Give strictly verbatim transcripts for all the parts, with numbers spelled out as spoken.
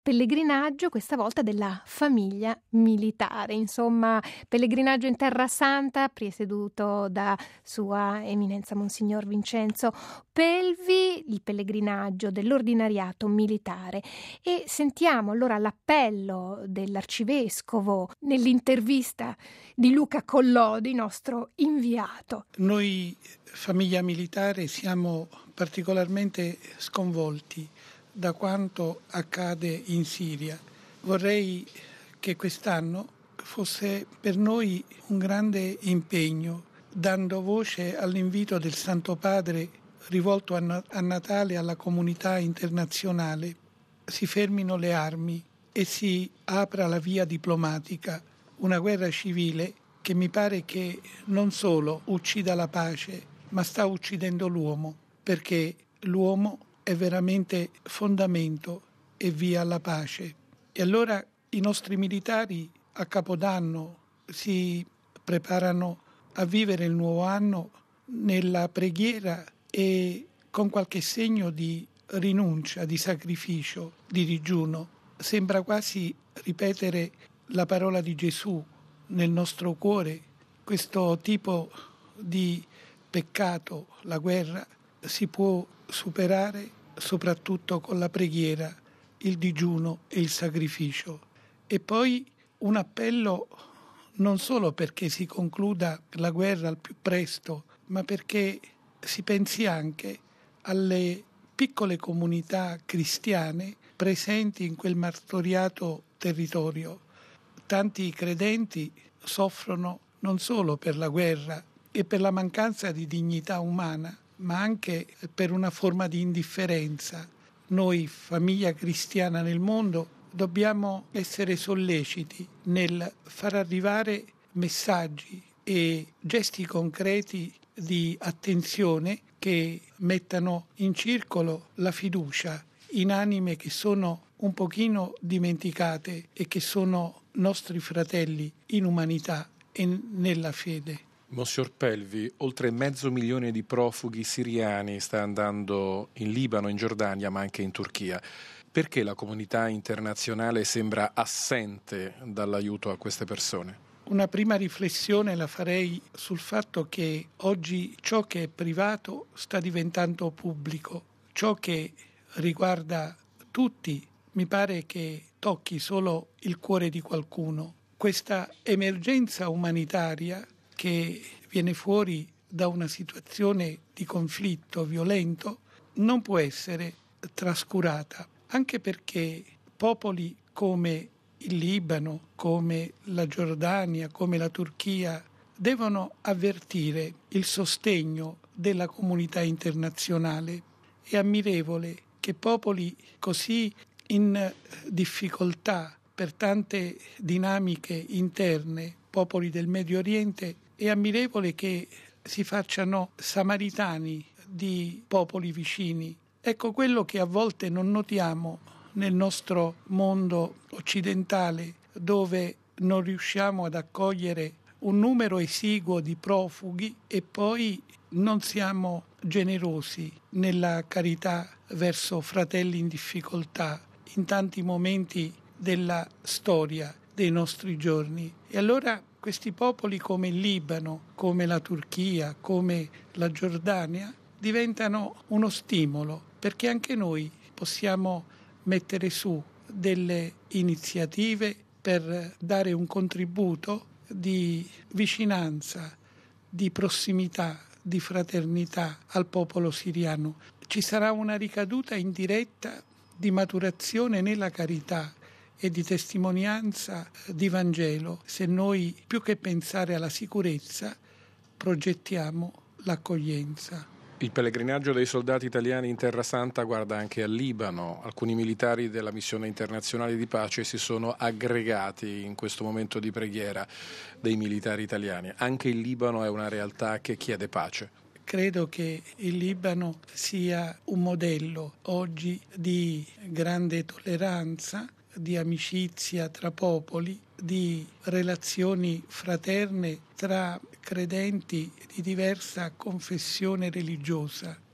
pellegrinaggio, questa volta della famiglia militare, insomma pellegrinaggio in Terra Santa presieduto da Sua Eminenza Monsignor Vincenzo Pelvi, il pellegrinaggio dell'ordinariato militare. E sentiamo allora l'appello dell'arcivescovo nell'intervista di Luca Collodi, nostro inviato. Noi, famiglia militare, siamo particolarmente sconvolti da quanto accade in Siria. Vorrei che quest'anno fosse per noi un grande impegno, dando voce all'invito del Santo Padre rivolto a Natale alla comunità internazionale. Si fermino le armi e si apra la via diplomatica, una guerra civile che mi pare che non solo uccida la pace, ma sta uccidendo l'uomo, perché l'uomo è veramente fondamento e via alla pace. E allora i nostri militari a Capodanno si preparano a vivere il nuovo anno nella preghiera e con qualche segno di rinuncia, di sacrificio, di digiuno. Sembra quasi ripetere la parola di Gesù nel nostro cuore. Questo tipo di peccato, la guerra, si può superare soprattutto con la preghiera, il digiuno e il sacrificio. E poi un appello non solo perché si concluda la guerra al più presto, ma perché si pensi anche alle piccole comunità cristiane presenti in quel martoriato territorio. Tanti credenti soffrono non solo per la guerra e per la mancanza di dignità umana, ma anche per una forma di indifferenza. Noi, famiglia cristiana nel mondo, dobbiamo essere solleciti nel far arrivare messaggi e gesti concreti di attenzione che mettano in circolo la fiducia in anime che sono un pochino dimenticate e che sono nostri fratelli in umanità e nella fede. Monsignor Pelvi, oltre mezzo milione di profughi siriani sta andando in Libano, in Giordania, ma anche in Turchia. Perché la comunità internazionale sembra assente dall'aiuto a queste persone? Una prima riflessione la farei sul fatto che oggi ciò che è privato sta diventando pubblico. Ciò che riguarda tutti mi pare che tocchi solo il cuore di qualcuno. Questa emergenza umanitaria che viene fuori da una situazione di conflitto violento non può essere trascurata, anche perché popoli come il Libano, come la Giordania, come la Turchia devono avvertire il sostegno della comunità internazionale. È ammirevole che popoli così in difficoltà per tante dinamiche interne, popoli del Medio Oriente, è ammirevole che si facciano samaritani di popoli vicini. Ecco quello che a volte non notiamo nel nostro mondo occidentale, dove non riusciamo ad accogliere un numero esiguo di profughi e poi non siamo generosi nella carità verso fratelli in difficoltà in tanti momenti della storia dei nostri giorni. E allora questi popoli come il Libano, come la Turchia, come la Giordania diventano uno stimolo, perché anche noi possiamo mettere su delle iniziative per dare un contributo di vicinanza, di prossimità, di fraternità al popolo siriano. Ci sarà una ricaduta indiretta di maturazione nella carità e di testimonianza di Vangelo se noi, più che pensare alla sicurezza, progettiamo l'accoglienza. Il pellegrinaggio dei soldati italiani in Terra Santa guarda anche al Libano. Alcuni militari della missione internazionale di pace si sono aggregati in questo momento di preghiera dei militari italiani. Anche il Libano è una realtà che chiede pace. Credo che il Libano sia un modello oggi di grande tolleranza, di amicizia tra popoli, di relazioni fraterne tra credenti di diversa confessione religiosa.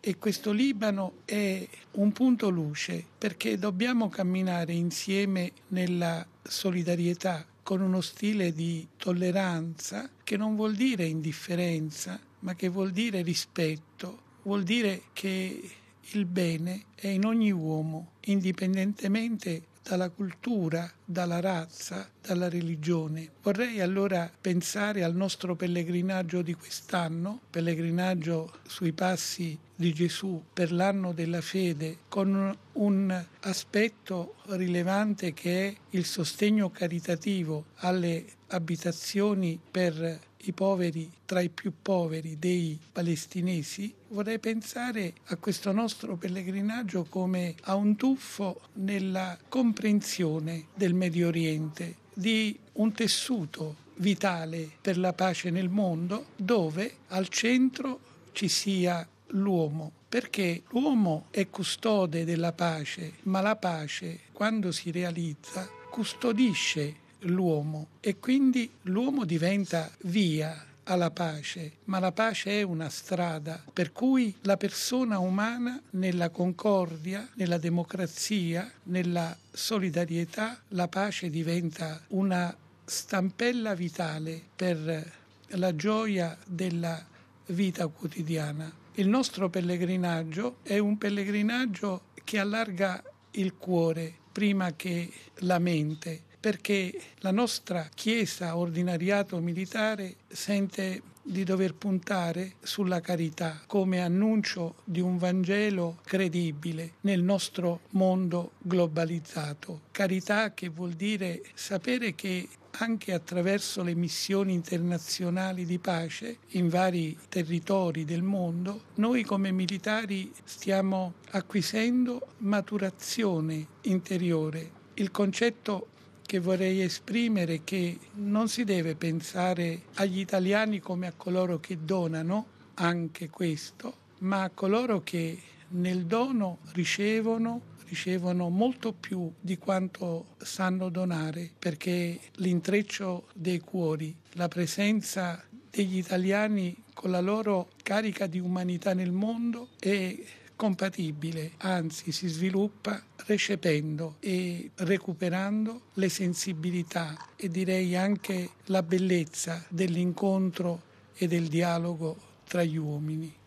e questo Libano è un punto luce, perché dobbiamo camminare insieme nella solidarietà con uno stile di tolleranza che non vuol dire indifferenza, ma che vuol dire rispetto, vuol dire che il bene è in ogni uomo, indipendentemente dalla cultura, dalla razza, dalla religione. Vorrei allora pensare al nostro pellegrinaggio di quest'anno, pellegrinaggio sui passi di Gesù per l'anno della fede, con un aspetto rilevante che è il sostegno caritativo alle abitazioni per i poveri tra i più poveri dei palestinesi. Vorrei pensare a questo nostro pellegrinaggio come a un tuffo nella comprensione del Medio Oriente, di un tessuto vitale per la pace nel mondo, dove al centro ci sia l'uomo, perché l'uomo è custode della pace, ma la pace, quando si realizza, custodisce l'uomo e quindi l'uomo diventa via alla pace, ma la pace è una strada, per cui la persona umana nella concordia, nella democrazia, nella solidarietà, la pace diventa una stampella vitale per la gioia della vita quotidiana. Il nostro pellegrinaggio è un pellegrinaggio che allarga il cuore prima che la mente, perché la nostra Chiesa ordinariato militare sente di dover puntare sulla carità come annuncio di un Vangelo credibile nel nostro mondo globalizzato. Carità che vuol dire sapere che anche attraverso le missioni internazionali di pace in vari territori del mondo, noi come militari stiamo acquisendo maturazione interiore. Il concetto che vorrei esprimere è che non si deve pensare agli italiani come a coloro che donano, anche questo, ma a coloro che nel dono ricevono ricevono molto più di quanto sanno donare, perché l'intreccio dei cuori, la presenza degli italiani con la loro carica di umanità nel mondo è compatibile, anzi si sviluppa recependo e recuperando le sensibilità e direi anche la bellezza dell'incontro e del dialogo tra gli uomini.